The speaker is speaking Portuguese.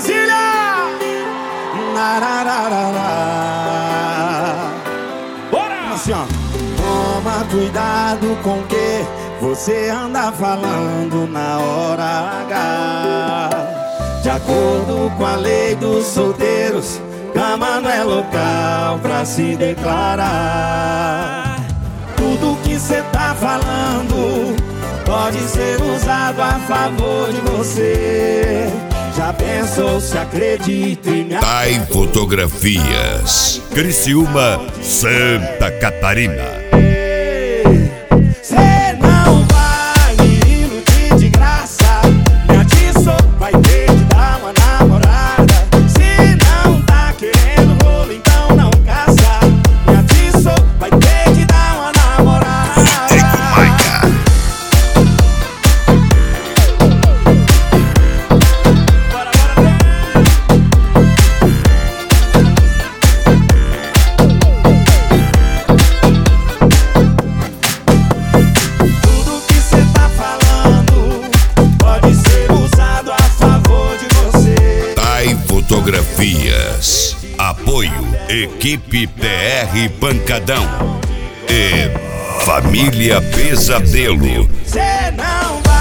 Brasília! Bora! Assim, ó. Toma cuidado com o que você anda falando na hora H. De acordo com a lei dos solteiros, cama não é local pra se declarar. Tudo que cê tá falando pode ser usado a favor de você. Já pensou se acredita em minha... Tai Fotografias, Criciúma, Santa Catarina. Cê não vai me iludir de graça. Me atiçou, vai ter que dar uma namorada. Se não tá querendo rolo, então não caça. Me atiçou, vai ter que dar uma namorada. Fotografias, apoio Equipe TR Pancadão e Família Pesadelo. Cê não vai